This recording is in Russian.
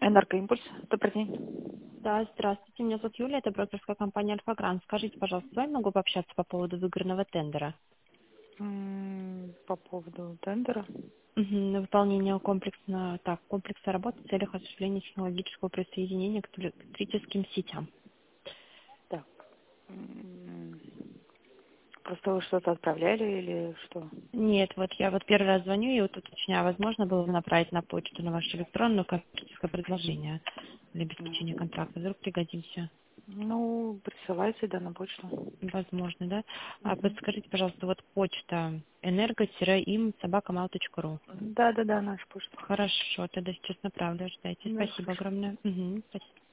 Энергоимпульс. Добрый день. Да, здравствуйте. Меня зовут Юлия, это брокерская компания «Альфа-Грант». Скажите, пожалуйста, с вами могу пообщаться по поводу выигранного тендера? По поводу тендера. На выполнение комплекса работ в целях осуществления технологического присоединения к электрическим сетям. Так. м, Просто вы что-то отправляли или что? Нет, вот я вот первый раз звоню и вот уточняю, возможно было бы направить на почту, на вашу электронную коммерческое предложение для обеспечения М, контракта. Вдруг пригодимся. Ну, присылайте, да, на почту. Возможно, да? А Мгм. подскажите, пожалуйста, вот почта energo-im@mail.ru. Да, да, да, наша почта. Хорошо, тогда сейчас направлю, ждайте. Да, Спасибо хорошо. огромное. Мгм, спасибо.